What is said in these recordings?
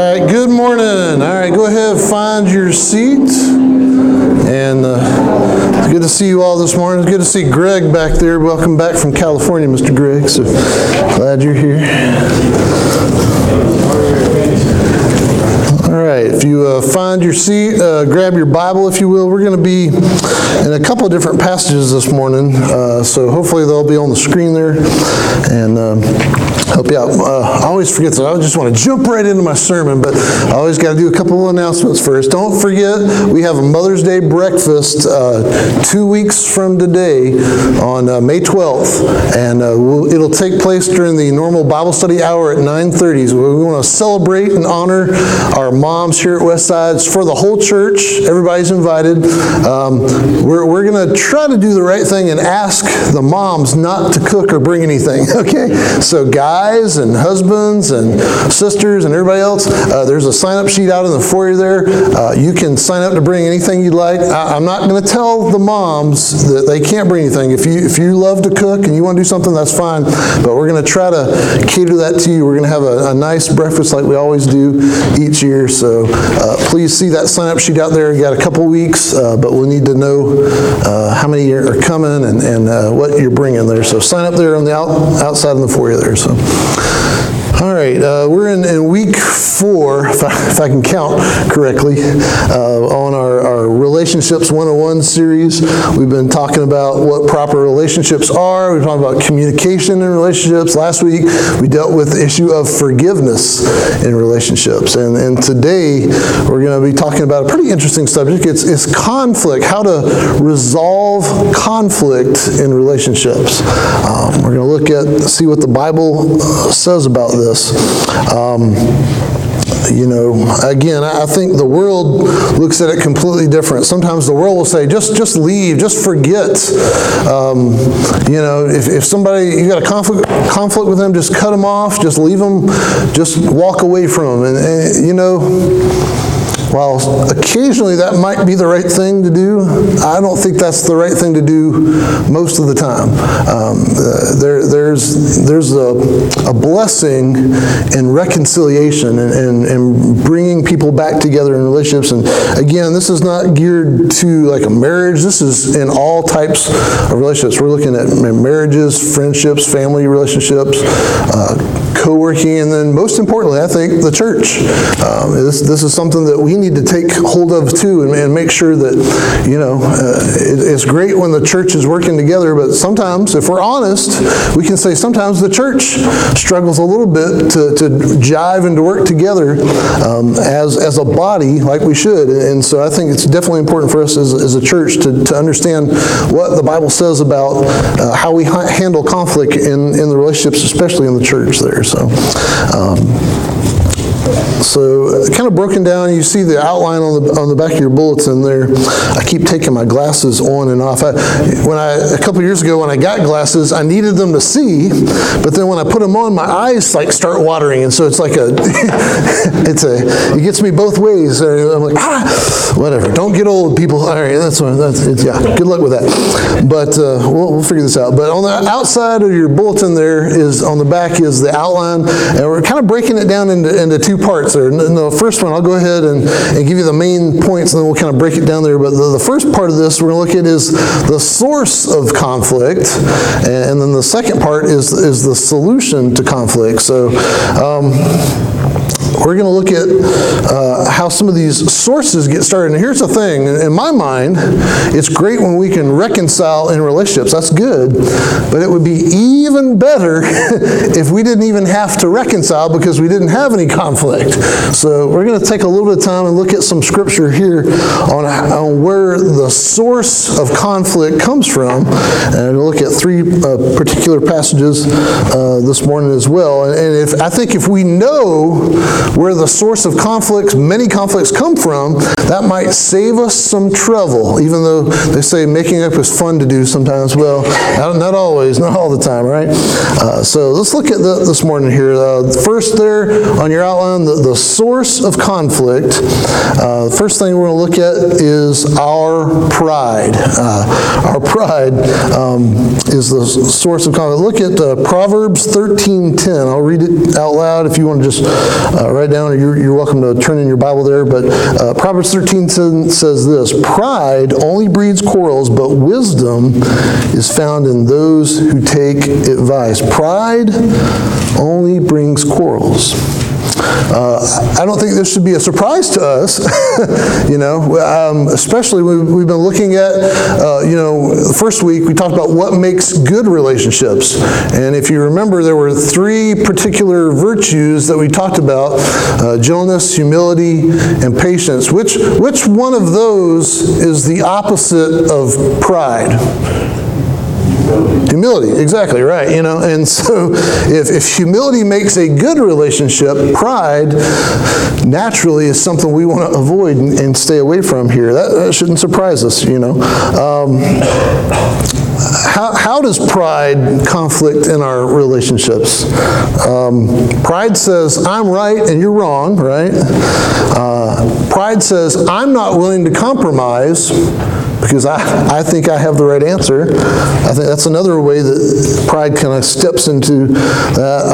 right, good morning. All right, go ahead, find your seat. And it's good to see you all this morning. It's good to see Greg back there. Welcome back from California, Mr. Greg. So glad you're here. All right, if you find your seat, grab your Bible, if you will. We're going to be in a couple of different passages this morning, so hopefully they'll be on the screen there, and help you out. I always forget that. I just want to jump right into my sermon, but I always got to do a couple of announcements first. Don't forget, we have a Mother's Day breakfast 2 weeks from today on May 12th, and it'll take place during the normal Bible study hour at 9:30. So we want to celebrate and honor our moms here at Westside. It's for the whole church. Everybody's invited. We're going to try to do the right thing and ask the moms not to cook or bring anything, okay? So guys and husbands and sisters and everybody else, there's a sign-up sheet out in the foyer there. You can sign up to bring anything you'd like. I'm not going to tell the moms that they can't bring anything. If you love to cook and you want to do something, that's fine. But we're going to try to cater that to you. We're going to have a nice breakfast like we always do each year. So please see that sign-up sheet out there. You got a couple weeks, but we'll need to know how many are coming and what you're bringing there. So sign up there on the outside in the foyer there. So. All right, we're in week 4, if I can count correctly, on our Relationships 101 series. We've been talking about what proper relationships are. We've talked about communication in relationships. Last week, we dealt with the issue of forgiveness in relationships. And today, we're going to be talking about a pretty interesting subject. It's conflict, how to resolve conflict in relationships. We're going to see what the Bible says about this. Again, I think the world looks at it completely different. Sometimes the world will say, just leave, just forget. If somebody, you got a conflict with them, just cut them off, just leave them, just walk away from them. And while occasionally that might be the right thing to do, I don't think that's the right thing to do most of the time. There's a blessing in reconciliation and bringing people back together in relationships. And again, this is not geared to like a marriage. This is in all types of relationships. We're looking at marriages, friendships, family relationships, co-working, and then most importantly, I think, the church. This is something that we need to take hold of too and make sure that, it's great when the church is working together, but sometimes, if we're honest, we can say sometimes the church struggles a little bit to jive and to work together as a body like we should. And so I think it's definitely important for us as a church to understand what the Bible says about how we handle conflict in the relationships, especially in the church there. So kind of broken down, you see the outline on the back of your bulletin there. I keep taking my glasses on and off. A couple years ago when I got glasses, I needed them to see, but then when I put them on, my eyes start watering, and so it's like it gets me both ways. I'm like, whatever. Don't get old, people. All right, good luck with that. But we'll figure this out. But on the outside of your bulletin there on the back is the outline, and we're kind of breaking it down into 2 parts there. The first one, I'll go ahead and give you the main points, and then we'll kind of break it down there. But the first part of this we're going to look at is the source of conflict, and then the second part is the solution to conflict. So we're going to look at how some of these sources get started. And here's the thing. In my mind, it's great when we can reconcile in relationships. That's good. But it would be even better if we didn't even have to reconcile because we didn't have any conflict. So we're going to take a little bit of time and look at some scripture here on where the source of conflict comes from. And we'll look at 3 particular passages this morning as well. And I think if we know where the source of conflicts, many conflicts come from, that might save us some trouble, even though they say making up is fun to do sometimes. Well, not always, not all the time, right? So let's look at this morning here. First there on your outline, the source of conflict. The first thing we're going to look at is our pride. Our pride is the source of conflict. Look at Proverbs 13:10. I'll read it out loud if you want to just write write it down, or you're welcome to turn in your Bible there, but Proverbs 13 says this: pride only breeds quarrels, but wisdom is found in those who take advice. Pride only brings quarrels. I don't think this should be a surprise to us, especially we've been looking at, the first week we talked about what makes good relationships. And if you remember, there were 3 particular virtues that we talked about: gentleness, humility, and patience. Which one of those is the opposite of pride? Humility, exactly right. And so if humility makes a good relationship, pride naturally is something we want to avoid and stay away from here. That shouldn't surprise us. How does pride conflict in our relationships? Pride says, I'm right and you're wrong, right? Pride says, I'm not willing to compromise because I think I have the right answer. I think that's another way that pride kind of steps into that.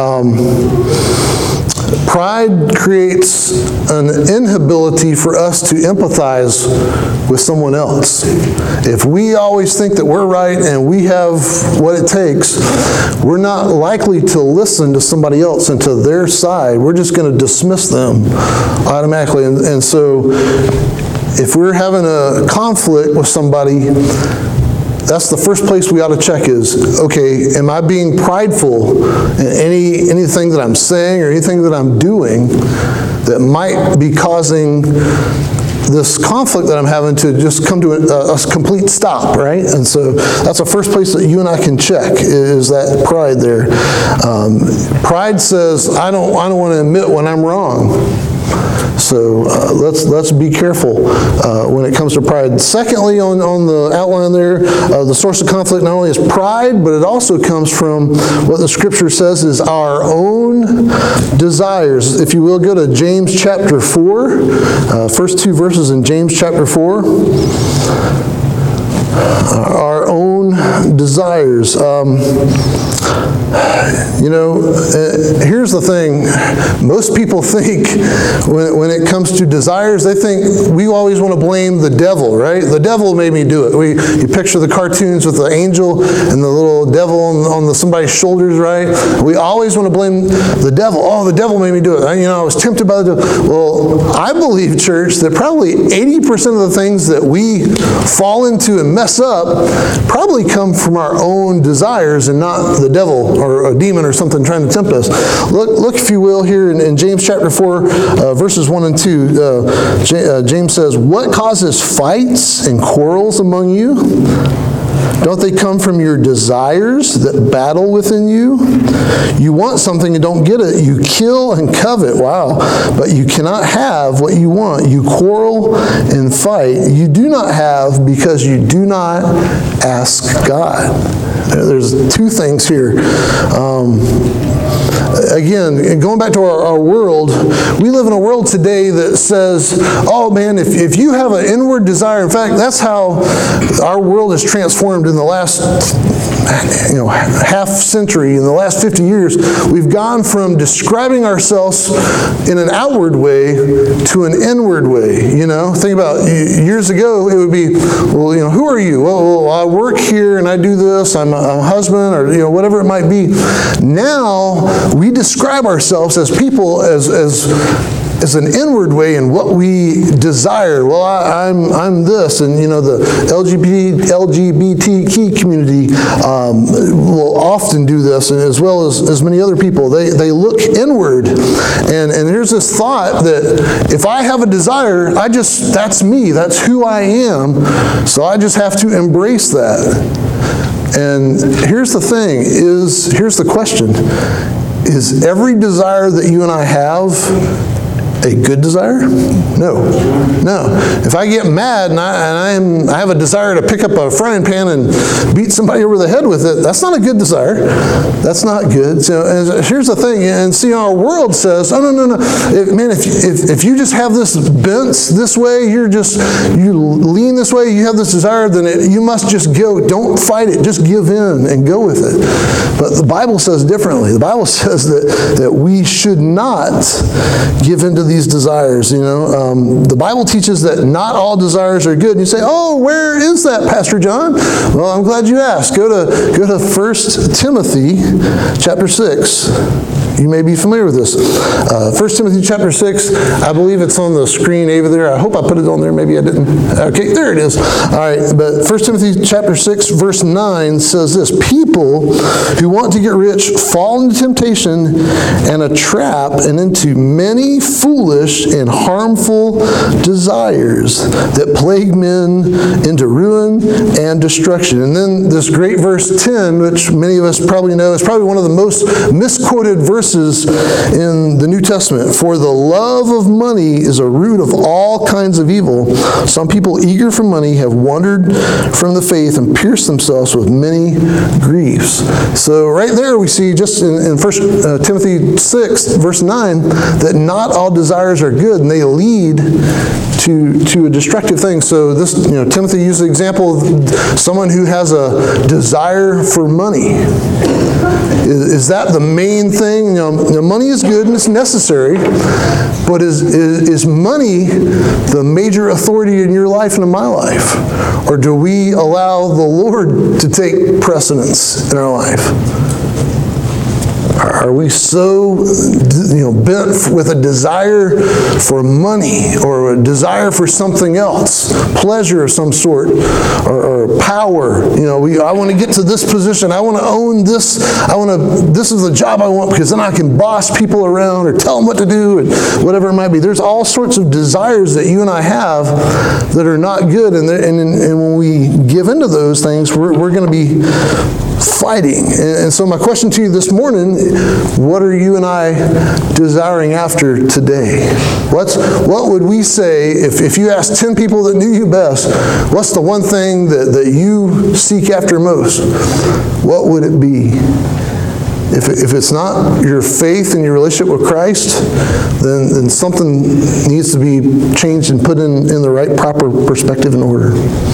Pride creates an inability for us to empathize with someone else. If we always think that we're right and we have what it takes, we're not likely to listen to somebody else and to their side. We're just going to dismiss them automatically. And so if we're having a conflict with somebody, that's the first place we ought to check is, okay, am I being prideful in anything that I'm saying or anything that I'm doing that might be causing this conflict that I'm having to just come to a complete stop, right? And so that's the first place that you and I can check, is that pride there. Pride says, I don't want to admit when I'm wrong. So let's be careful when it comes to pride. Secondly, on the outline there, the source of conflict not only is pride, but it also comes from what the Scripture says is our own desires. If you will, go to James chapter 4, first 2 verses in James chapter 4. Our own desires. Here's the thing. Most people think when it comes to desires, they think we always want to blame the devil, right? The devil made me do it. You picture the cartoons with the angel and the little devil on somebody's shoulders, right? We always want to blame the devil. Oh, the devil made me do it. I was tempted by the devil. Well, I believe, church, that probably 80% of the things that we fall into and mess up probably come from our own desires and not the devil or a demon or something trying to tempt us. Look if you will, here in James chapter 4, verses 1 and 2. James says, what causes fights and quarrels among you? Don't they come from your desires that battle within you? You want something and don't get it. You kill and covet. Wow. But you cannot have what you want. You quarrel and fight. You do not have because you do not ask God. There's 2 things here. Again, going back to our world, we live in a world today that says, oh man, if you have an inward desire, in fact, that's how our world has transformed in the last half century, in the last 50 years. We've gone from describing ourselves in an outward way to an inward way. Think about years ago, it would be, well, who are you? Well, I work here and I do this. I'm a husband, or whatever it might be. Now we describe ourselves as people as an inward way in what we desire. Well, I'm this, and the LGBTQ community will often do this, and as well as many other people. They look inward, and there's this thought that if I have a desire, that's me, that's who I am, so I just have to embrace that. And here's the thing: here's the question: is every desire that you and I have, a good desire? No. If I get mad and I have a desire to pick up a frying pan and beat somebody over the head with it, that's not a good desire. That's not good. So here's the thing, and see, our world says, oh, no. If you just have this bent this way, you lean this way, you have this desire, then you must just go. Don't fight it. Just give in and go with it. But the Bible says differently. The Bible says that we should not give in to these desires. The Bible teaches that not all desires are good. And you say, oh, where is that, Pastor John? Well, I'm glad you asked. Go to 1 Timothy chapter 6. You may be familiar with this. 1 Timothy chapter 6, I believe it's on the screen over there. I hope I put it on there. Maybe I didn't. Okay, there it is. All right, but 1 Timothy chapter 6, verse 9 says this: people who want to get rich fall into temptation and a trap and into many foolish and harmful desires that plague men into ruin and destruction. And then this great verse 10, which many of us probably know, is probably one of the most misquoted verses in the New Testament. For the love of money is a root of all kinds of evil. Some people eager for money have wandered from the faith and pierced themselves with many griefs. So right there we see just in 1 Timothy 6, verse 9, that not all desires are good, and they lead to a destructive thing. So this, Timothy used the example of someone who has a desire for money. Is that the main thing? Money is good and it's necessary, but is money the major authority in your life and in my life? Or do we allow the Lord to take precedence in our life? Are we so bent with a desire for money or a desire for something else, pleasure of some sort, or power? I want to get to this position. I want to own this. This is the job I want because then I can boss people around or tell them what to do and whatever it might be. There's all sorts of desires that you and I have that are not good, and when we give into those things, we're going to be fighting. And so my question to you this morning, what are you and I desiring after today? What would we say if you asked 10 people that knew you best, what's the one thing that you seek after most? What would it be? If it's not your faith and your relationship with Christ, then something needs to be changed and put in the right, proper perspective and order.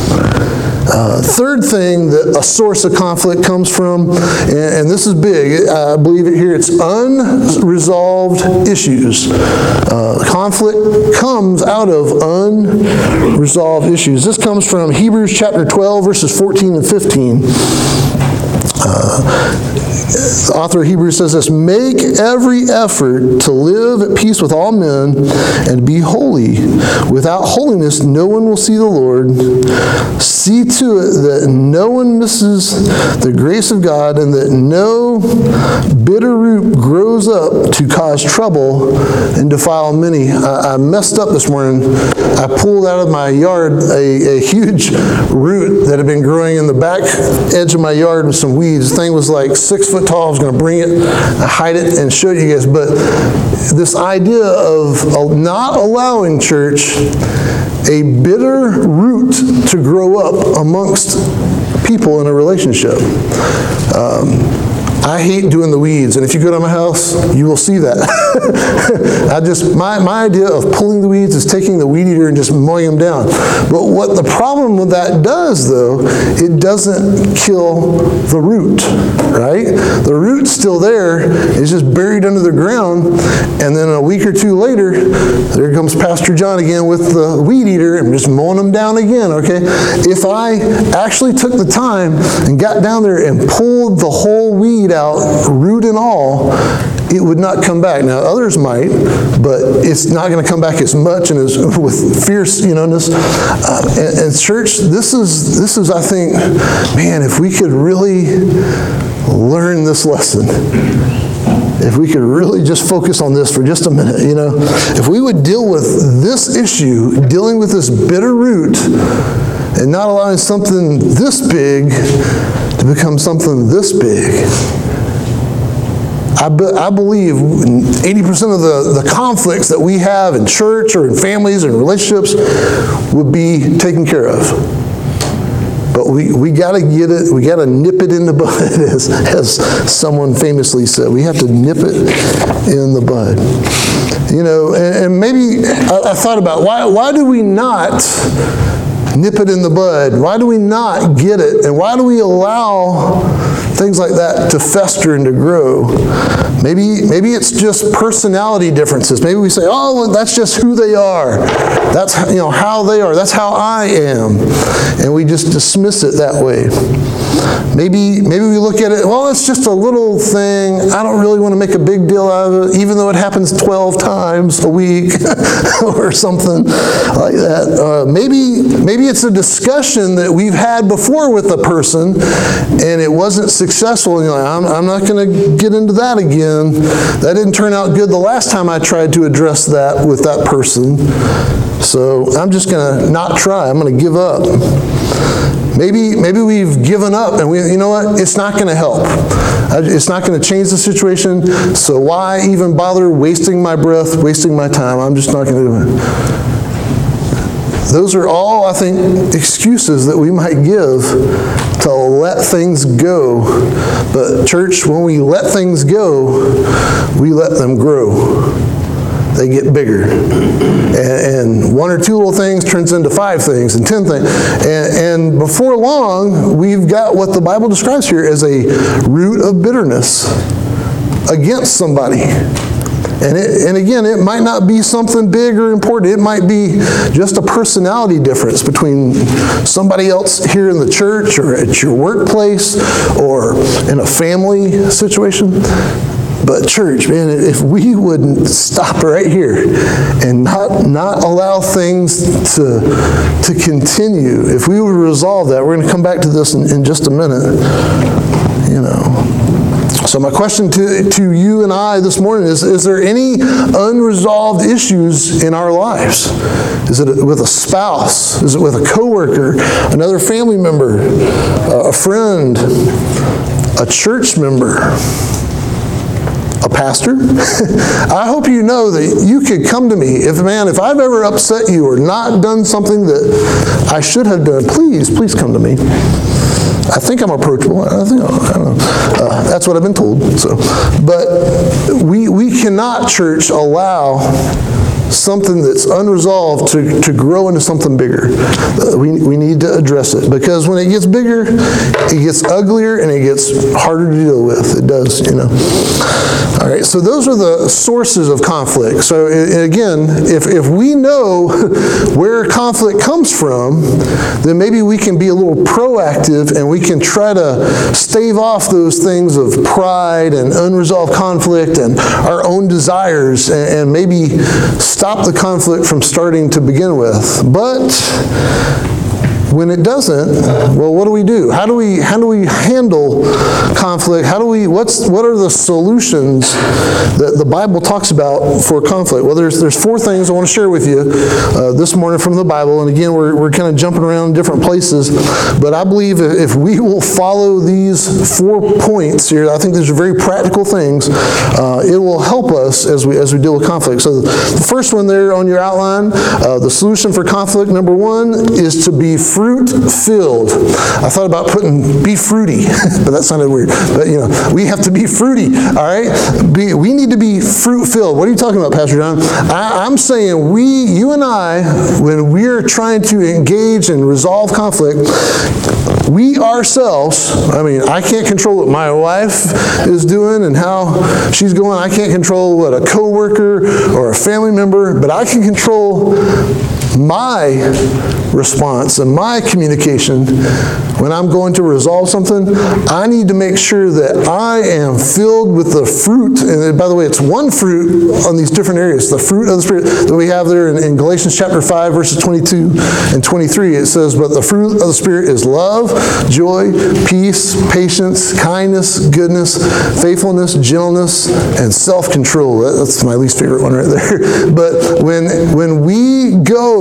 Third thing that a source of conflict comes from, and this is big, I believe it here, it's unresolved issues. Conflict comes out of unresolved issues. This comes from Hebrews chapter 12, verses 14 and 15. The author of Hebrews says this: make every effort to live at peace with all men and be holy. Without holiness, no one will see the Lord. See to it that no one misses the grace of God and that no bitter root grows up to cause trouble and defile many. I messed up this morning. I pulled out of my yard a huge root that had been growing in the back edge of my yard with some weeds. The thing was like 6 foot tall. I was going to bring it, hide it, and show you guys. But this idea of not allowing, church, a bitter root to grow up amongst people in a relationship. I hate doing the weeds, and if you go to my house, you will see that. My idea of pulling the weeds is taking the weed eater and just mowing them down. But what the problem with that does, though, it doesn't kill the root, right? The root's still there, it's just buried under the ground, and then a week or two later, there comes Pastor John again with the weed eater and just mowing them down again, okay? If I actually took the time and got down there and pulled the whole weed out, root and all, it would not come back. Now, others might, but it's not going to come back as much and as with fierce, and church, this is, I think, man, if we could really learn this lesson, if we could really just focus on this for just a minute, if we would deal with this issue, dealing with this bitter root, and not allowing something this big to become something this big, I believe 80% of the conflicts that we have in church or in families and relationships would be taken care of. But we got to get it, we got to nip it in the bud, as someone famously said. We have to nip it in the bud. You know, and maybe I thought about why do we not nip it in the bud? Why do we not get it? And why do we allow things like that to fester and to grow? Maybe it's just personality differences. Maybe we say, oh, well, that's just who they are. That's how they are. That's how I am. And we just dismiss it that way. Maybe we look at it, well, it's just a little thing. I don't really want to make a big deal out of it, even though it happens 12 times a week or something like that. Maybe it's a discussion that we've had before with a person and it wasn't successful. And you're like, I'm not going to get into that again. That didn't turn out good the last time I tried to address that with that person. So I'm just going to not try. I'm going to give up. Maybe we've given up and you know what? It's not going to help. It's not going to change the situation. So why even bother wasting my breath, wasting my time? I'm just not going to do it. Those are all, I think, excuses that we might give to let things go. But church, when we let things go, we let them grow. They get bigger. And one or two little things turns into 5 things and 10 things. And before long, we've got what the Bible describes here as a root of bitterness against somebody. And again, it might not be something big or important. It might be just a personality difference between somebody else here in the church or at your workplace or in a family situation. But church, man, if we wouldn't stop right here and not allow things to continue, if we would resolve that, we're going to come back to this in just a minute, you know. So my question to you and I this morning is there any unresolved issues in our lives? Is it with a spouse? Is it with a coworker, another family member, a friend, a church member, a pastor? I hope you know that you could come to me. If I've ever upset you or not done something that I should have done, please come to me. I think I'm approachable. I don't know. That's what I've been told. So, but we cannot, church, allow something that's unresolved to grow into something bigger. We need to address it, because when it gets bigger, it gets uglier and it gets harder to deal with. It does, you know. All right, so those are the sources of conflict. So again, if we know where conflict comes from, then maybe we can be a little proactive and we can try to stave off those things of pride and unresolved conflict and our own desires, and maybe stop the conflict from starting to begin with. But when it doesn't, well, what do we do? How do we handle conflict? What are the solutions that the Bible talks about for conflict? Well, there's 4 things I want to share with you this morning from the Bible. And again, we're kind of jumping around different places, but I believe if we will follow these 4 points here, I think these are very practical things. It will help us as we deal with conflict. So the first one there on your outline, the solution for conflict, number 1, is to be fruit-filled. I thought about be fruity, but that sounded weird. But we have to be fruity, all right? We need to be fruit-filled. What are you talking about, Pastor John? I'm saying you and I, when we're trying to engage and resolve conflict, we ourselves, I can't control what my wife is doing and how she's going. I can't control what a coworker or a family member, but I can control my response and my communication. When I'm going to resolve something, I need to make sure that I am filled with the fruit. And by the way, it's one fruit on these different areas. The fruit of the Spirit that we have there in Galatians chapter 5, verses 22 and 23. It says, but the fruit of the Spirit is love, joy, peace, patience, kindness, goodness, faithfulness, gentleness, and self-control. That's my least favorite one right there. But when we go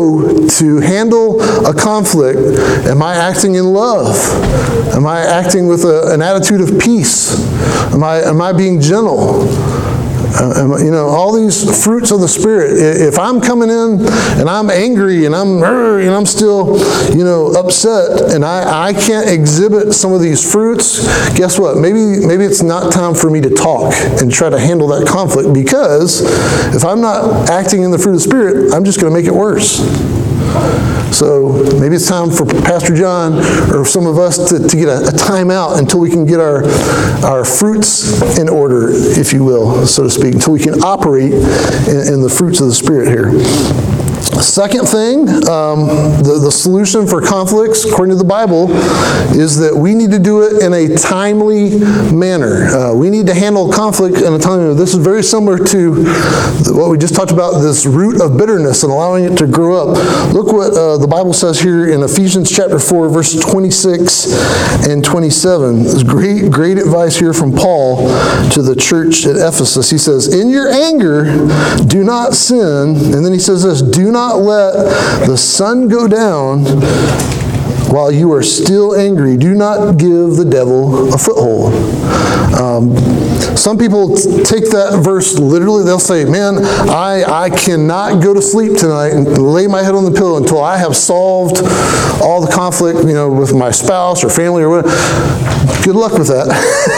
know to handle a conflict? Am I acting in love? Am I acting with an attitude of peace? Am I being gentle? All these fruits of the Spirit. If I'm coming in and I'm angry and I'm still, upset, and I can't exhibit some of these fruits, guess what? Maybe it's not time for me to talk and try to handle that conflict, because if I'm not acting in the fruit of the Spirit, I'm just going to make it worse. So maybe it's time for Pastor John or some of us to get a time out until we can get our fruits in order, if you will, so to speak, until we can operate in the fruits of the Spirit here. Second thing, the solution for conflicts, according to the Bible, is that we need to do it in a timely manner. We need to handle conflict in a timely manner. This is very similar to what we just talked about, this root of bitterness and allowing it to grow up. Look what the Bible says here in Ephesians chapter 4, verse 26 and 27. This great advice here from Paul to the church at Ephesus. He says, "In your anger, do not sin." And then he says this, "Do not let the sun go down while you are still angry. Do not give the devil a foothold." Some people take that verse literally. They'll say, "Man, I cannot go to sleep tonight and lay my head on the pillow until I have solved all the conflict, with my spouse or family or whatever." Good luck with that.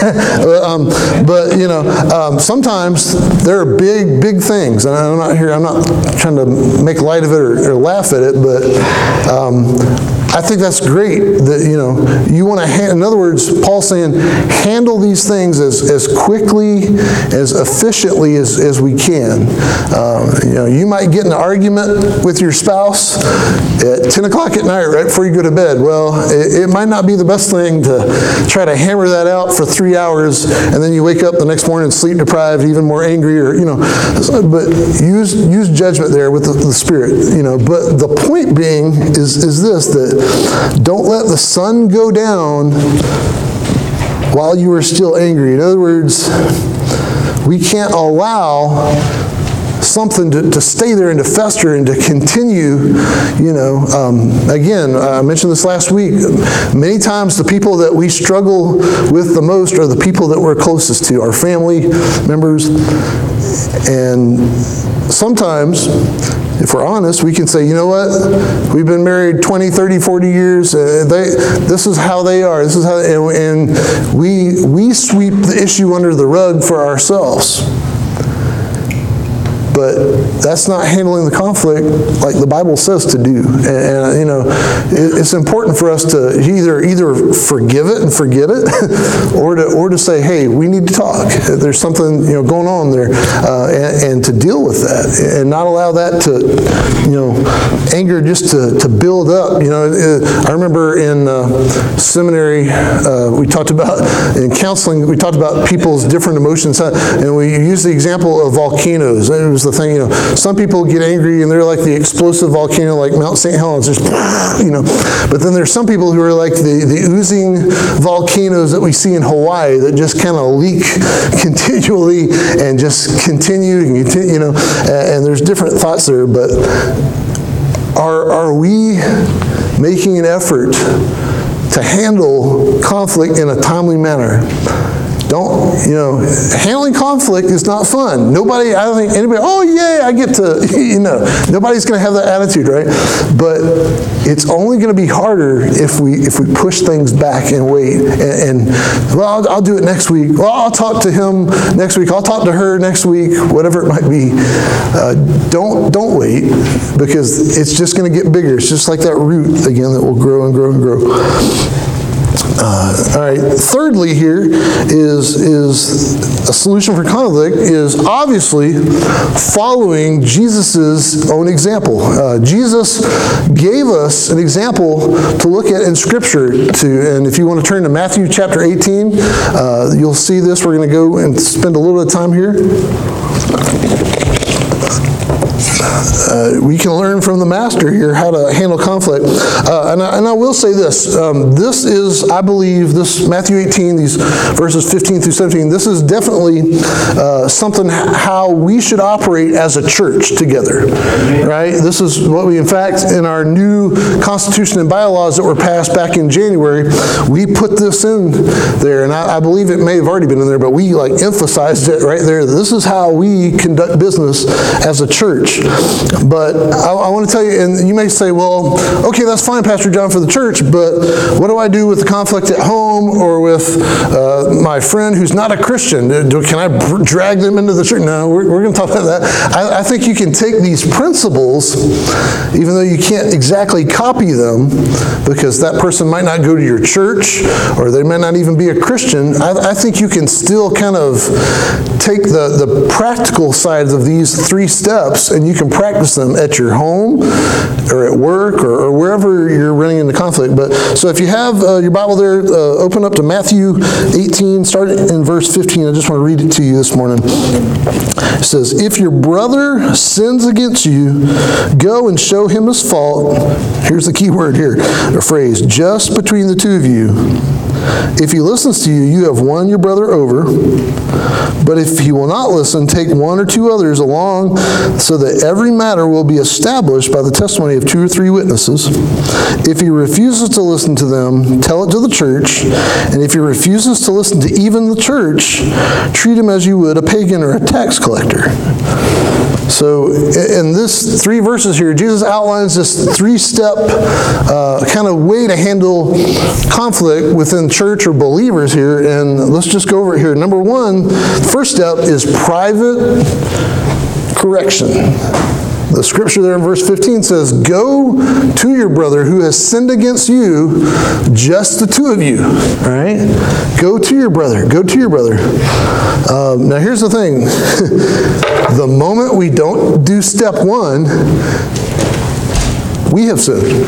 But sometimes there are big things, and I'm not trying to make light of it or laugh at it, but I think that's great that, you want to, in other words, Paul's saying, handle these things as quickly, as efficiently as we can. You might get in an argument with your spouse at 10 o'clock at night, right before you go to bed. Well, it might not be the best thing to try to hammer that out for 3 hours, and then you wake up the next morning sleep deprived, even more angry, but use judgment there with the Spirit, But the point being is this, that don't let the sun go down while you are still angry. In other words, we can't allow something to stay there and to fester and to continue, Again, I mentioned this last week. Many times the people that we struggle with the most are the people that we're closest to, our family members. And sometimes, if we're honest, we can say, you know what? We've been married 20, 30, 40 years. This is how they are. This is how, and we sweep the issue under the rug for ourselves. But that's not handling the conflict like the Bible says to do. And it's important for us to either forgive it and forget it, or to say, hey, we need to talk. There's something going on there, and to deal with that, and not allow that to anger just to build up. I remember in seminary we talked about, in counseling, we talked about people's different emotions, and we used the example of volcanoes. It was the thing, some people get angry and they're like the explosive volcano like Mount St. Helens, just, But then there's some people who are like the oozing volcanoes that we see in Hawaii that just kind of leak continually and just continue, and there's different thoughts there. But are we making an effort to handle conflict in a timely manner? Handling conflict is not fun. I don't think anybody, oh yeah, I get to, nobody's going to have that attitude, right? But it's only going to be harder if we push things back and wait. Well, I'll do it next week. Well, I'll talk to him next week. I'll talk to her next week, whatever it might be. Don't wait, because it's just going to get bigger. It's just like that root again that will grow and grow and grow. All right. Thirdly, here is a solution for conflict is obviously following Jesus' own example. Jesus gave us an example to look at in Scripture. And if you want to turn to Matthew chapter 18, you'll see this. We're going to go and spend a little bit of time here. we can learn from the master here how to handle conflict. And I will say this. This is, I believe, this Matthew 18, these verses 15 through 17, this is definitely something how we should operate as a church together. Right? This is what we, in fact, in our new Constitution and bylaws that were passed back in January, we put this in there. And I believe it may have already been in there, but we emphasized it right there. This is how we conduct business as a church. But I want to tell you, and you may say, well, okay, that's fine, Pastor John, for the church, but what do I do with the conflict at home or with my friend who's not a Christian? Can I drag them into the church? No, we're going to talk about that. I think you can take these principles, even though you can't exactly copy them, because that person might not go to your church, or they might not even be a Christian. I think you can still kind of take the practical sides of these 3 steps, and you can practice them at your home, or at work, or wherever you're running into conflict. But so if you have your Bible there, open up to Matthew 18, start in verse 15. I just want to read it to you this morning. It says, "If your brother sins against you, go and show him his fault." Here's the key word here, a phrase, "just between the 2 of you. If he listens to you, you have won your brother over. But if he will not listen, take 1 or 2 others along, so that every matter will be established by the testimony of 2 or 3 witnesses. If he refuses to listen to them, tell it to the church. And if he refuses to listen to even the church, treat him as you would a pagan or a tax collector." So in this 3 verses here, Jesus outlines this 3-step kind of way to handle conflict within church or believers here. And let's just go over it here. Number 1, the first step is private correction. The scripture there in verse 15 says, "Go to your brother who has sinned against you, just the 2 of you." All right? Go to your brother. Go to your brother. Now here's the thing. The moment we don't do step 1, we have sinned.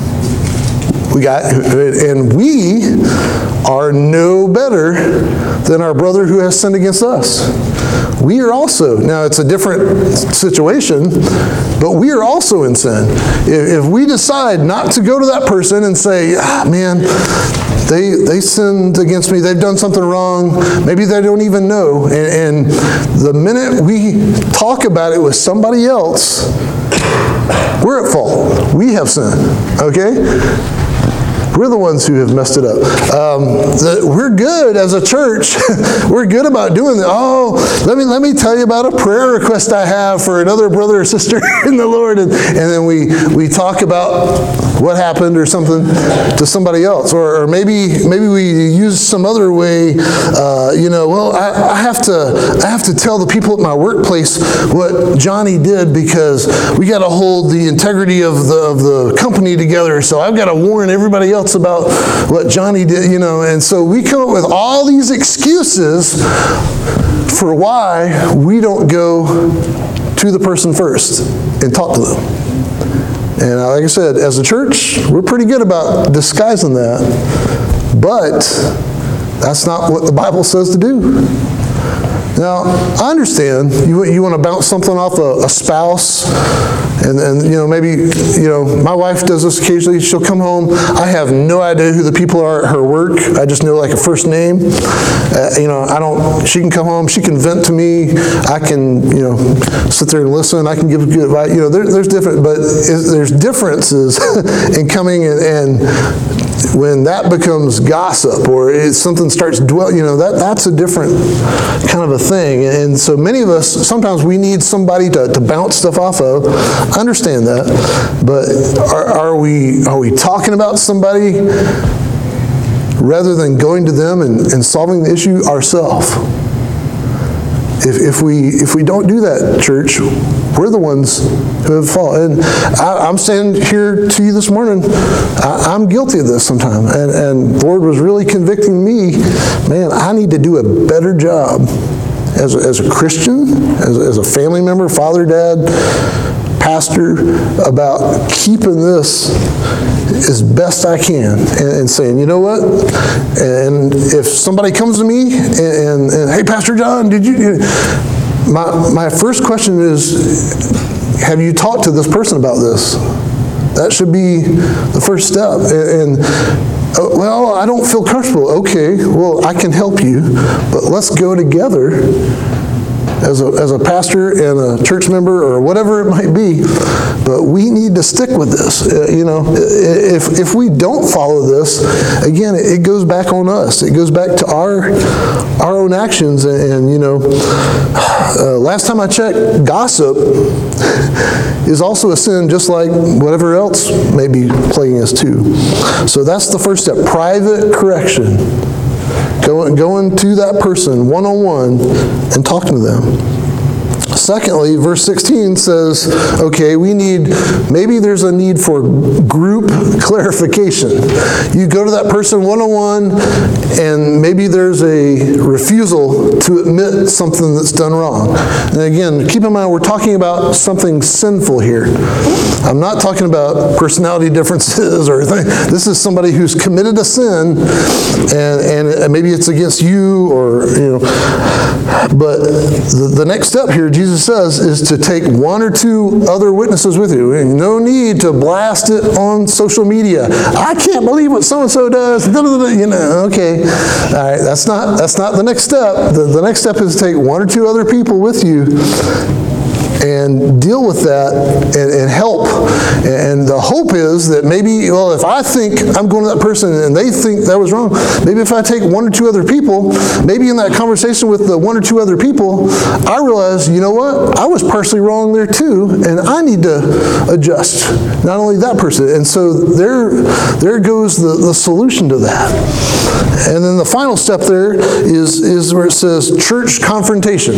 And we are no better than our brother who has sinned against us. We are also, now it's a different situation, but we are also in sin. If we decide not to go to that person and say, man, they sinned against me, they've done something wrong, maybe they don't even know, and the minute we talk about it with somebody else, we're at fault. We have sinned, okay? We're the ones who have messed it up. We're good as a church. We're good about doing that. Oh, let me tell you about a prayer request I have for another brother or sister in the Lord, and then we talk about what happened or something to somebody else, or maybe we use some other way. Well, I have to tell the people at my workplace what Johnny did because we got to hold the integrity of the company together. So I've got to warn everybody else about what Johnny did, and so we come up with all these excuses for why we don't go to the person first and talk to them. And like I said, as a church, we're pretty good about disguising that, but that's not what the Bible says to do. Now, I understand you want to bounce something off a spouse, and maybe my wife does this occasionally. She'll come home. I have no idea who the people are at her work. I just know like a first name. She can come home. She can vent to me. I can sit there and listen. I can give good advice. There's differences in coming and when that becomes gossip or something starts dwelling, that's a different kind of a thing. And so many of us, sometimes we need somebody to bounce stuff off of. I understand that. But are we talking about somebody rather than going to them and solving the issue ourselves? If we don't do that, church, we're the ones who have fallen. And I'm standing here to you this morning. I'm guilty of this sometimes. And the Lord was really convicting me. Man, I need to do a better job as a Christian, as a family member, father, dad, pastor, about keeping this as best I can and saying, you know what? And if somebody comes to me and hey, Pastor John, did you? My first question is, have you talked to this person about this? That should be the first step. And well, I don't feel comfortable. Okay, well, I can help you, but let's go together as a pastor and a church member or whatever it might be. But we need to stick with this. If we don't follow this, again, it goes back on us. It goes back to our own actions. And last time I checked, gossip is also a sin, just like whatever else may be plaguing us too. So that's the first step, private correction. Going to that person one-on-one and talking to them. Secondly, verse 16 says, okay, maybe there's a need for group clarification. You go to that person one-on-one, and maybe there's a refusal to admit something that's done wrong. And again, keep in mind, we're talking about something sinful here. I'm not talking about personality differences or anything. This is somebody who's committed a sin, and maybe it's against you, or, but the next step here, Jesus says, is to take one or two other witnesses with you. And no need to blast it on social media. I can't believe what so-and-so does. Okay. All right, that's not the next step. The next step is to take one or two other people with you and deal with that and help. And the hope is that maybe, well, if I think I'm going to that person and they think that was wrong, maybe if I take one or two other people, maybe in that conversation with the one or two other people, I realize, you know what, I was partially wrong there too, and I need to adjust. Not only that person. And so there goes the solution to that. And then the final step there is where it says church confrontation.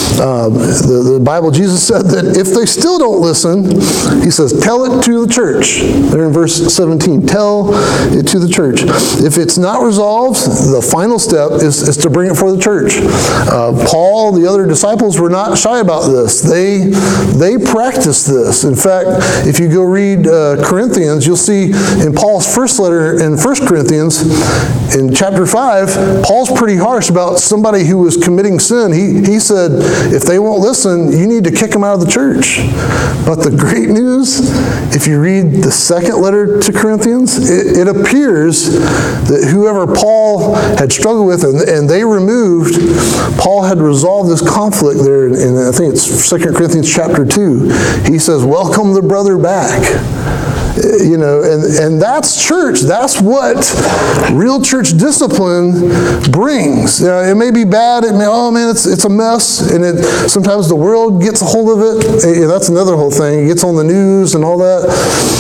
The Bible, Jesus said that if they still don't listen, he says, tell it to the church. There in verse 17, tell it to the church. If it's not resolved, the final step is to bring it before the church. Paul, the other disciples were not shy about this. They practiced this. In fact, if you go read Corinthians, you'll see in Paul's first letter in 1 Corinthians, in chapter 5, Paul's pretty harsh about somebody who was committing sin. He said, if they won't listen, you need to kick them out of the church. But the great news, if you read the second letter to Corinthians, it appears that whoever Paul had struggled with and they removed, Paul had resolved this conflict there in I think it's 2 Corinthians chapter 2. He says, welcome the brother back. And that's church. That's what real church discipline brings. It may be bad. It's a mess, and sometimes the world gets a hold of it. That's another whole thing. It gets on the news and all that.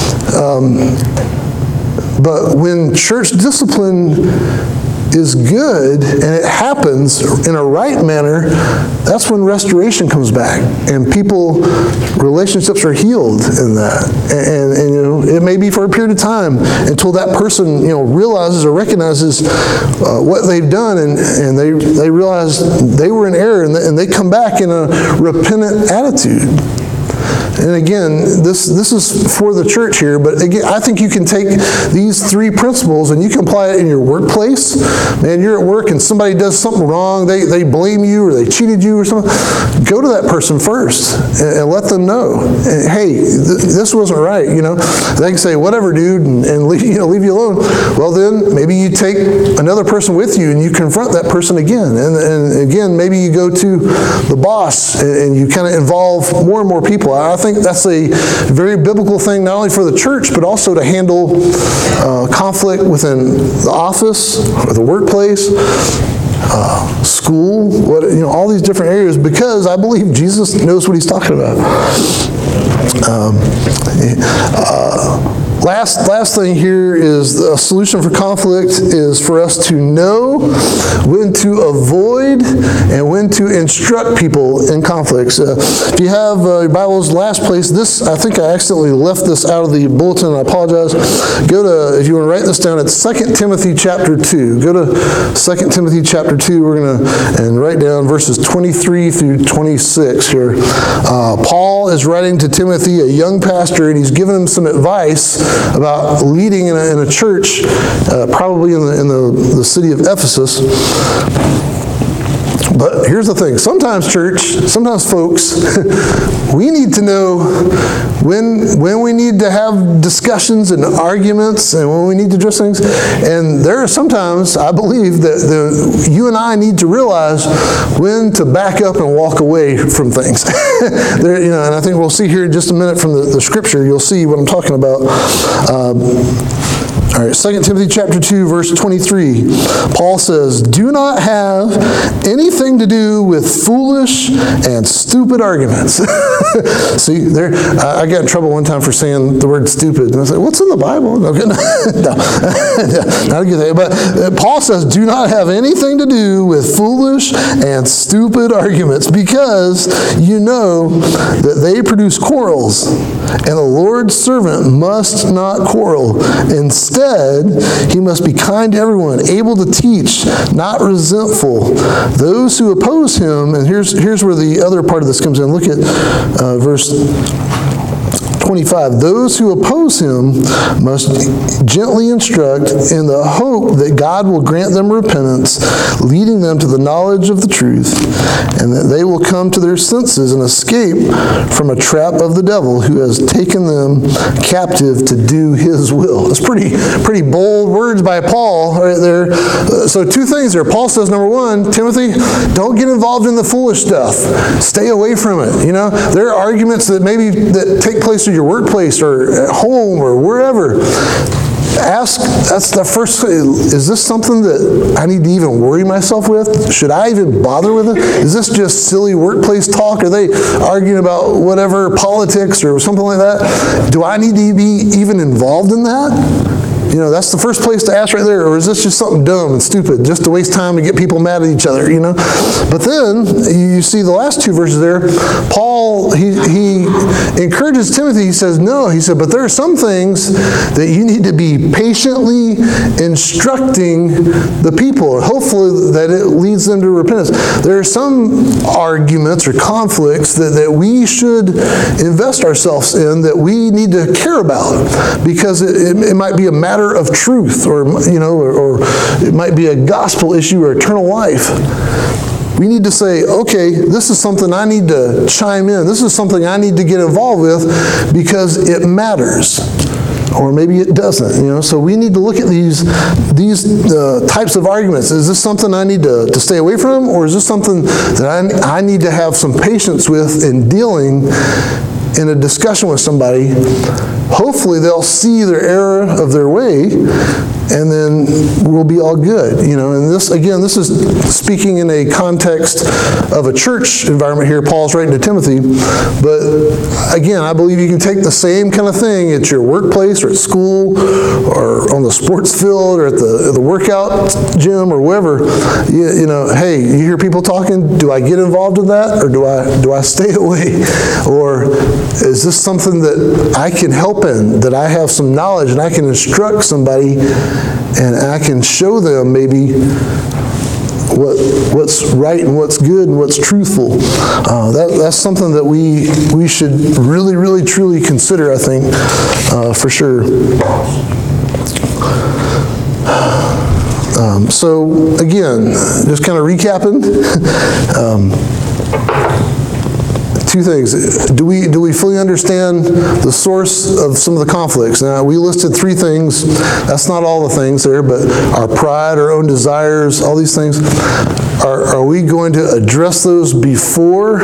But when church discipline is good and it happens in a right manner, that's when restoration comes back and relationships are healed in that. And it may be for a period of time until that person realizes or recognizes what they've done, and they realize they were in error, and they come back in a repentant attitude. And again, this is for the church here, but again, I think you can take these three principles and you can apply it in your workplace. Man, you're at work and somebody does something wrong, they blame you or they cheated you or something. Go to that person first and let them know, hey, this wasn't right. They can say, whatever, dude, and leave you alone. Well, then maybe you take another person with you and you confront that person again. And again, maybe you go to the boss and you kind of involve more and more people. I think that's a very biblical thing, not only for the church, but also to handle conflict within the office or the workplace, school, all these different areas, because I believe Jesus knows what he's talking about. Last thing here is a solution for conflict is for us to know when to avoid and when to instruct people in conflicts. If you have your Bible's last place, I think I accidentally left this out of the bulletin, I apologize. If you want to write this down, it's 2 Timothy chapter 2. Go to 2 Timothy chapter 2, we're going to write down verses 23 through 26 here. Paul is writing to Timothy, a young pastor, and he's giving him some advice about leading in a church, probably in the city of Ephesus. But here's the thing. Sometimes, church, sometimes folks, we need to know when we need to have discussions and arguments and when we need to address things. And there are sometimes, I believe, that you and I need to realize when to back up and walk away from things. And I think we'll see here in just a minute from the scripture, you'll see what I'm talking about. All right, 2 Timothy chapter 2, verse 23. Paul says, "Do not have anything to do with foolish and stupid arguments." See, there, I got in trouble one time for saying the word stupid. And I said, what's in the Bible? Okay, no, not a good thing. But Paul says, do not have anything to do with foolish and stupid arguments, because you know that they produce quarrels, and the Lord's servant must not quarrel. Instead, he must be kind to everyone, able to teach, not resentful. Those who oppose him, and here's where the other part of this comes in. Look at verse 25. Those who oppose him must gently instruct in the hope that God will grant them repentance, leading them to the knowledge of the truth, and that they will come to their senses and escape from a trap of the devil who has taken them captive to do his will. It's pretty bold words by Paul right there. So two things there. Paul says, number one, Timothy, don't get involved in the foolish stuff. Stay away from it. There are arguments that take place in your workplace or at home or wherever. Ask, that's the first, is this something that I need to even worry myself with? Should I even bother with it? Is this just silly workplace talk? Are they arguing about whatever, politics or something like that? Do I need to be even involved in that? That's the first place to ask right there. Or is this just something dumb and stupid, just to waste time to get people mad at each other, But then, you see the last two verses there, Paul, he encourages Timothy. He says, no, he said, but there are some things that you need to be patiently instructing the people. Hopefully that it leads them to repentance. There are some arguments or conflicts that we should invest ourselves in, that we need to care about, because it might be a matter of truth, or it might be a gospel issue or eternal life. We need to say, okay, this is something I need to chime in. This is something I need to get involved with because it matters. Or maybe it doesn't, So we need to look at these types of arguments. Is this something I need to stay away from, or is this something that I need to have some patience with in dealing in a discussion with somebody? Hopefully they'll see their error of their way, and then we'll be all good. And this is speaking in a context of a church environment here. Paul's writing to Timothy. But again, I believe you can take the same kind of thing at your workplace or at school or on the sports field or at the workout gym or wherever. Hey, you hear people talking, do I get involved in that, or do I stay away? Or is this something that I can help in, that I have some knowledge and I can instruct somebody and I can show them maybe what's right and what's good and what's truthful? That's something that we should really, really, truly consider, I think, for sure. So again, just kind of recapping. Two things. Do we fully understand the source of some of the conflicts? Now, we listed three things. That's not all the things there, but our pride, our own desires, all these things. Are we going to address those before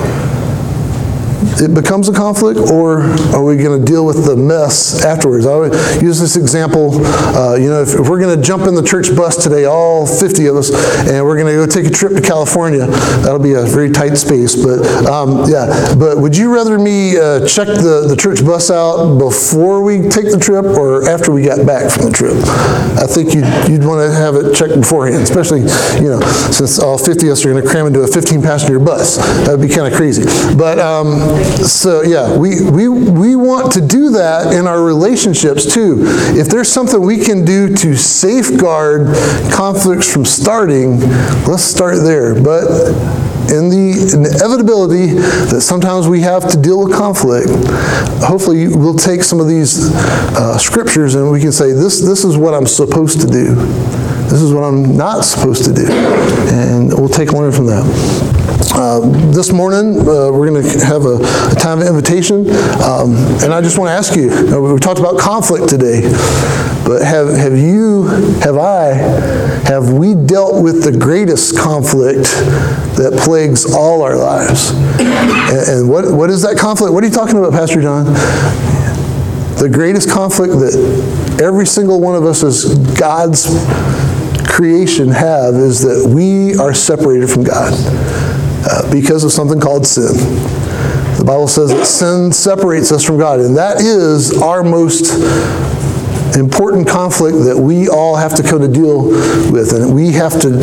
it becomes a conflict, or are we going to deal with the mess afterwards? I would use this example. If we're going to jump in the church bus today, all 50 of us, and we're going to go take a trip to California, that'll be a very tight space. But But would you rather me check the church bus out before we take the trip, or after we got back from the trip? I think you'd want to have it checked beforehand, especially since all 50 of us are going to cram into a 15-passenger bus. That'd be kind of crazy. But so yeah, we want to do that in our relationships too. If there's something we can do to safeguard conflicts from starting, let's start there. But in the inevitability that sometimes we have to deal with conflict, hopefully we'll take some of these scriptures and we can say, this is what I'm supposed to do. This is what I'm not supposed to do. And we'll take a learn from that. This morning, we're going to have a time of invitation. And I just want to ask you, we talked about conflict today, but have we dealt with the greatest conflict that plagues all our lives? And what is that conflict? What are you talking about, Pastor John? The greatest conflict that every single one of us as God's creation have is that we are separated from God because of something called sin. The Bible says that sin separates us from God, and that is our most important conflict that we all have to come to deal with, and we have to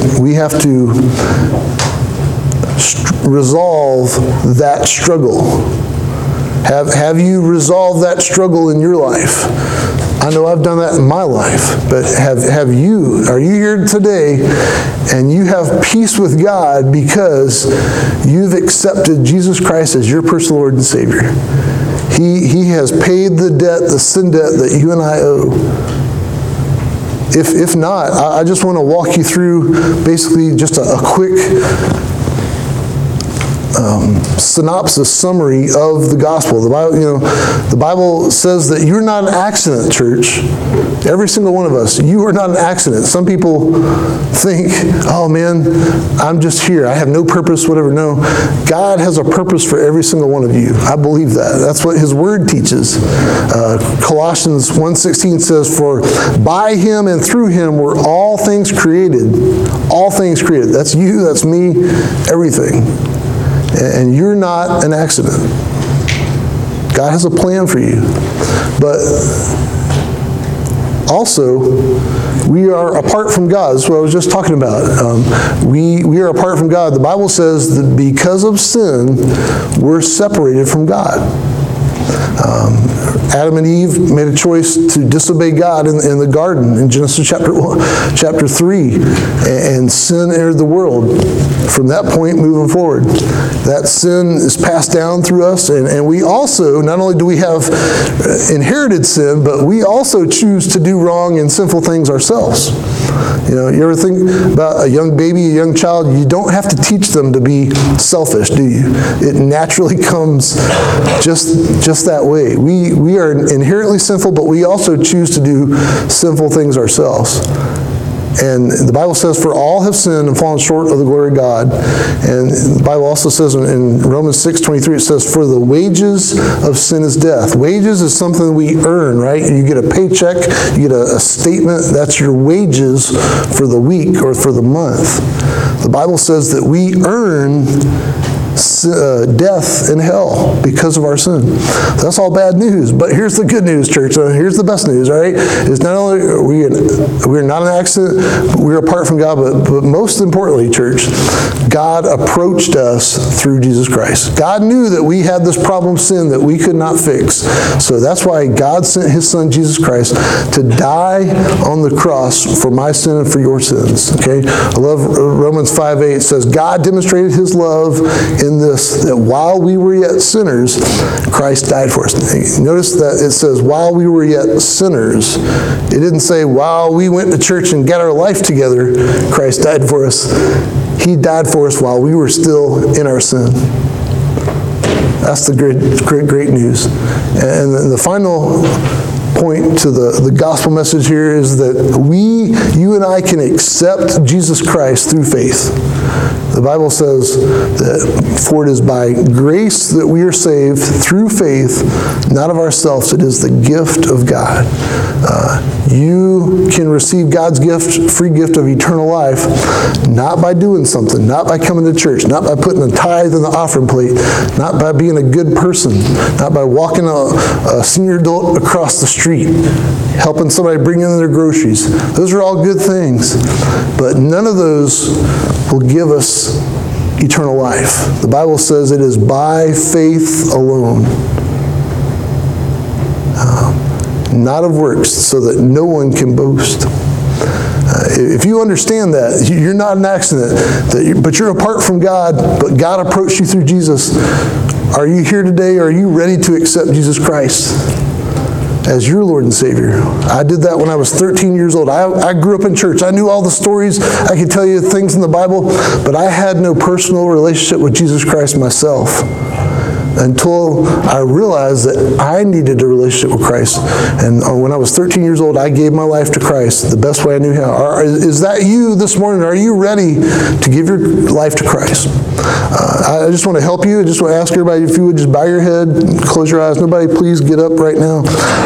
resolve that struggle. Have you resolved that struggle in your life? I know I've done that in my life, but are you here today and you have peace with God because you've accepted Jesus Christ as your personal Lord and Savior? He has paid the debt, the sin debt that you and I owe. If not, I just want to walk you through basically just a quick synopsis, summary of the gospel. The Bible says that you're not an accident, church. Every single one of us, you are not an accident. Some people think, oh man, I'm just here. I have no purpose, whatever. No, God has a purpose for every single one of you. I believe that. That's what His Word teaches. Colossians 1:16 says, for by Him and through Him were all things created. All things created. That's you, that's me, everything. And you're not an accident. God has a plan for you. But also, we are apart from God. That's what I was just talking about. We are apart from God. The Bible says that because of sin, we're separated from God. Adam and Eve made a choice to disobey God in the garden in Genesis chapter 3, and sin entered the world. From that point moving forward, that sin is passed down through us, and we also, not only do we have inherited sin, but we also choose to do wrong and sinful things ourselves. You ever think about a young baby, a young child? You don't have to teach them to be selfish, do you? It naturally comes just that way. We are inherently sinful, but we also choose to do sinful things ourselves. And the Bible says, for all have sinned and fallen short of the glory of God. And the Bible also says in Romans 6:23, it says, for the wages of sin is death. Wages is something we earn, right? You get a paycheck, you get a statement, that's your wages for the week or for the month. The Bible says that we earn death and hell because of our sin. That's all bad news. But here's the good news, church. Here's the best news, all right? It's not only we're not an accident, we're apart from God, but most importantly, church, God approached us through Jesus Christ. God knew that we had this problem, sin, that we could not fix. So that's why God sent His Son, Jesus Christ, to die on the cross for my sin and for your sins. Okay? I love Romans 5:8. It says, God demonstrated His love in this, that while we were yet sinners, Christ died for us. Notice that it says, while we were yet sinners. It didn't say, while we went to church and got our life together, Christ died for us. He died for us while we were still in our sin. That's the great news. And the final point to the gospel message here is that you and I can accept Jesus Christ through faith. The Bible says that for it is by grace that we are saved through faith, not of ourselves. It is the gift of God. You can receive God's gift, free gift of eternal life, not by doing something, not by coming to church, not by putting a tithe in the offering plate, not by being a good person, not by walking a senior adult across the street, helping somebody bring in their groceries. Those are all good things, but none of those will give us eternal life. The Bible says it is by faith alone, not of works, so that no one can boast. If you understand that, you're not an accident, but you're apart from God, but God approached you through Jesus. Are you here today? Are you ready to accept Jesus Christ? as your Lord and Savior. I did that when I was 13 years old. I grew up in church. I knew all the stories. I could tell you things in the Bible, but I had no personal relationship with Jesus Christ myself until I realized that I needed a relationship with Christ. And when I was 13 years old, I gave my life to Christ the best way I knew how. Is that you this morning? Are you ready to give your life to Christ? I just want to help you. I just want to ask everybody if you would just bow your head, close your eyes. Nobody, please get up right now.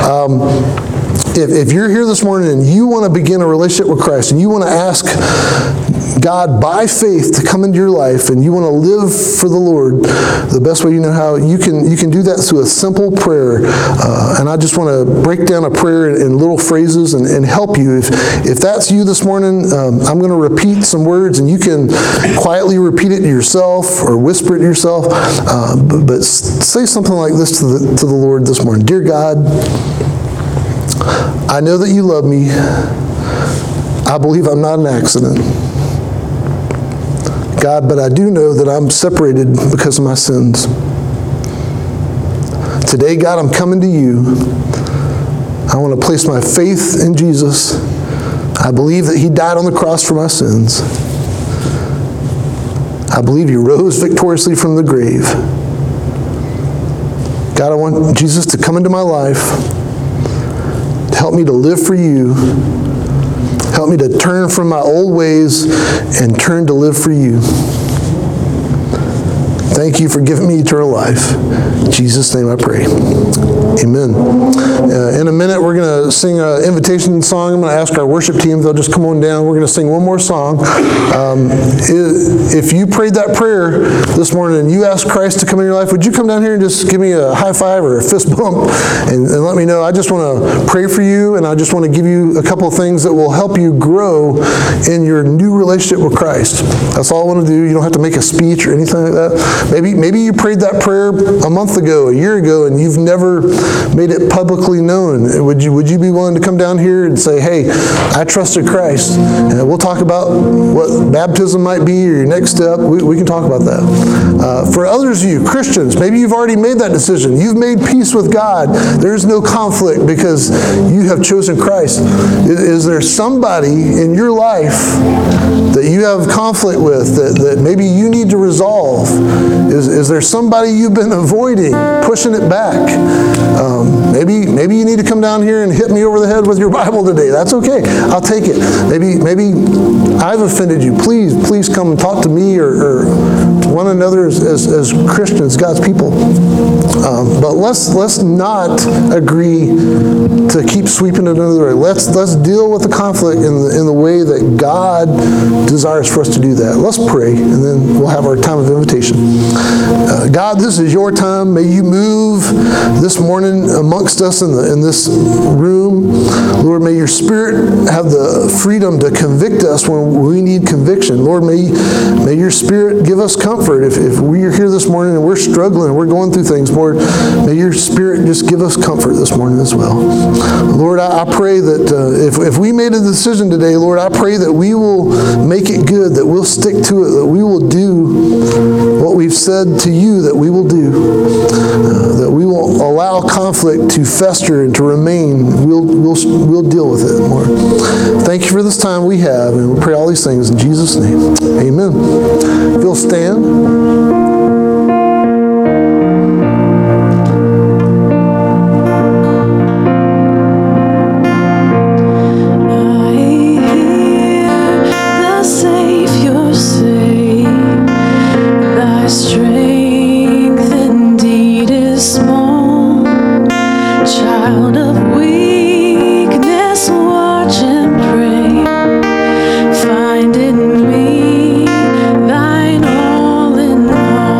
If you're here this morning and you want to begin a relationship with Christ and you want to ask God by faith to come into your life and you want to live for the Lord the best way you know how, you can do that through a simple prayer. And I just want to break down a prayer in little phrases and help you. If that's you this morning, I'm going to repeat some words and you can quietly repeat it to yourself or whisper it to yourself. But say something like this to the Lord this morning. Dear God, I know that you love me. I believe I'm not an accident. God, but I do know that I'm separated because of my sins. Today, God, I'm coming to you. I want to place my faith in Jesus. I believe that He died on the cross for my sins. I believe He rose victoriously from the grave. God, I want Jesus to come into my life, to help me to live for you. Help me to turn from my old ways and turn to live for you. Thank you for giving me eternal life. In Jesus' name I pray. Amen. In a minute, we're going to sing an invitation song. I'm going to ask our worship team if they'll just come on down. We're going to sing one more song. If you prayed that prayer this morning and you asked Christ to come in your life, would you come down here and just give me a high five or a fist bump and let me know? I just want to pray for you, and I just want to give you a couple of things that will help you grow in your new relationship with Christ. That's all I want to do. You don't have to make a speech or anything like that. Maybe you prayed that prayer a month ago, a year ago, and you've never made it publicly known. Would you be willing to come down here and say, hey, I trusted Christ? And we'll talk about what baptism might be or your next step. We can talk about that. For others of you, Christians, maybe you've already made that decision. You've made peace with God. There's no conflict because you have chosen Christ. Is there somebody in your life that you have conflict with that maybe you need to resolve? Is there somebody you've been avoiding, pushing it back? Maybe you need to come down here and hit me over the head with your Bible today. That's okay. I'll take it. Maybe I've offended you. Please come and talk to me or one another as Christians, God's people. But let's not agree to keep sweeping it under the rug. Let's deal with the conflict in the way that God desires for us to do that. Let's pray, and then we'll have our time of invitation. God, this is your time. May you move this morning amongst us in this room. Lord, may your Spirit have the freedom to convict us when we need conviction. Lord, may your Spirit give us comfort. If we are here this morning and we're struggling and we're going through things, Lord, may your Spirit just give us comfort this morning as well. Lord, I pray that if we made a decision today, Lord, I pray that we will make it good, that we'll stick to it, that we will do what we've said to you that we will do, that we won't allow conflict to fester and to remain. We'll deal with it, Lord. Thank you for this time we have, and we pray all these things in Jesus' name. Amen. If you'll stand. Find in me thine all in all.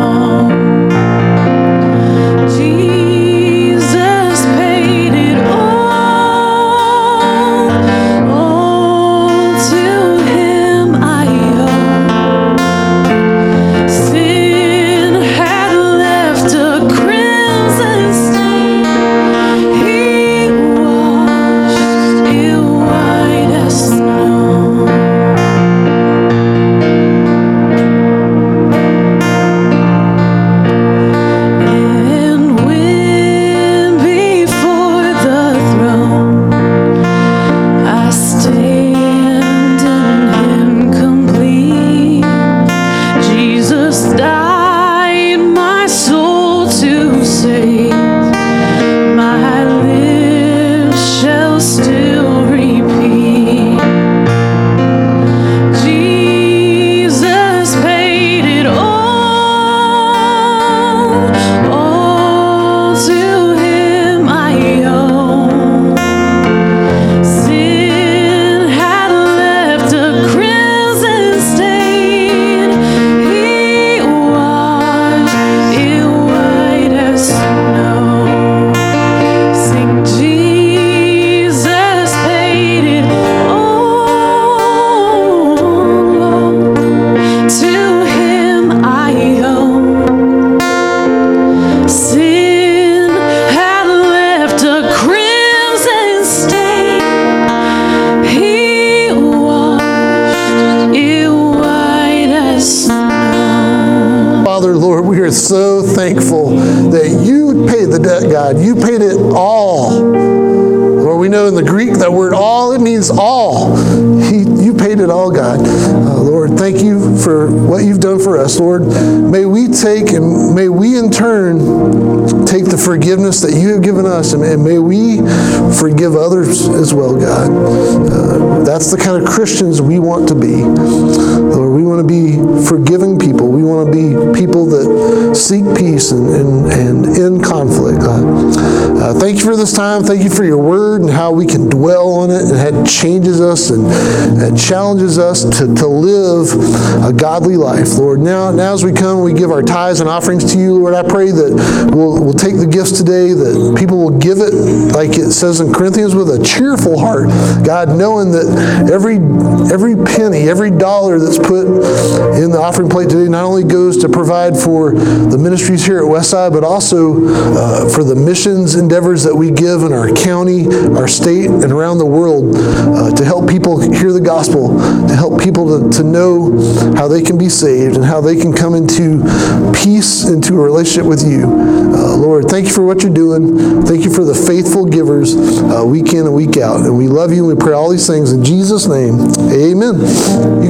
are so thankful that you paid the debt, God. You paid it all. Lord, we know in the Greek that word all, it means all. You paid it all, God. Lord, thank you for what you've done for us. Lord, may we take and may we in turn take the forgiveness that you have given us, and may we forgive others as well, God. That's the kind of Christians we want to be. Lord, we want to be forgiving people. We want to be people that seek peace and end conflict, God. Thank you for this time. Thank you for your word and how we can dwell on it and how it changes us and challenges us to live a godly life. Lord, now as we come, we give our tithes and offerings to you. Lord, I pray that we'll take the gifts today, that people will give it, like it says in Corinthians, with a cheerful heart. God, knowing that every penny, every dollar that's put in the offering plate today not only goes to provide for the ministries here at Westside, but also for the missions endeavors that we give in our county, our state, and around the world to help people hear the gospel, to help people to know how they can be saved and how they can come into peace, into a relationship with you. Lord, thank you for what you're doing. Thank you for the faithful givers week in and week out. And we love you and we pray all these things in Jesus' name. Amen.